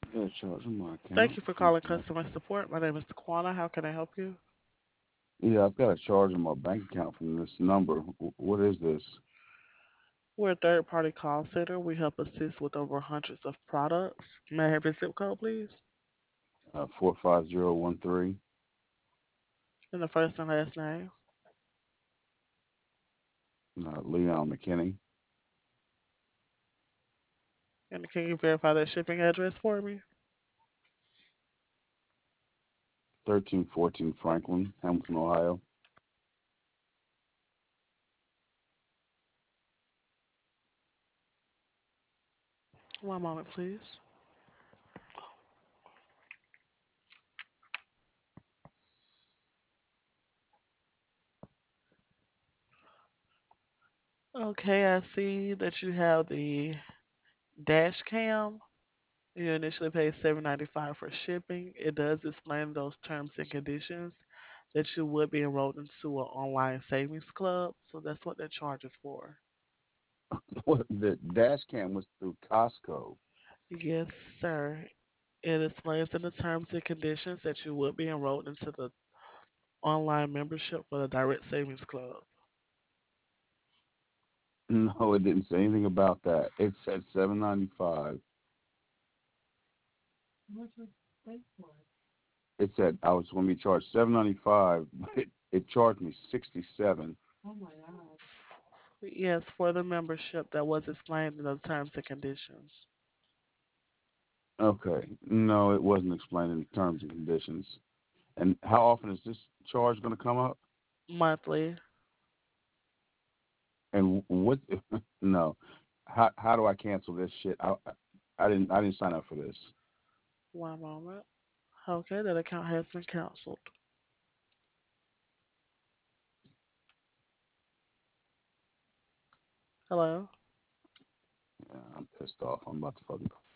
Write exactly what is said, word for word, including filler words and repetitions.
Yeah, charge on my Thank account. you for How calling can I customer support. My name is Taquana. How can I help you? Yeah, I've got a charge on my bank account from this number. Wh- What is this? We're a third party call center. We help assist with over hundreds of products. May I have your zip code, please? Uh, four five zero one three. And the first and last name. Uh, Leon McKinney, And can you verify that shipping address for me? thirteen fourteen Franklin, Hamilton, Ohio. One moment, please. Okay, I see that you have the dash cam. You initially paid seven ninety five for shipping. It does explain those terms and conditions that you would be enrolled into an online savings club. So that's what that charge is for. What the dash cam was through Costco. Yes, sir. It explains in the terms and conditions that you would be enrolled into the online membership for the Direct Savings Club. No, it didn't say anything about that. It said seven ninety five. It said I was going to be charged seven ninety five, but it, it charged me sixty seven. Yes, for the membership that was explained in the terms and conditions. Okay, no, it wasn't explained in terms and conditions. And how often is this charge going to come up? Monthly. And what? No, how how do I cancel this shit? I I didn't I didn't sign up for this. One moment. Okay, that account has been canceled. Hello? Yeah, I'm pissed off. I'm about to fucking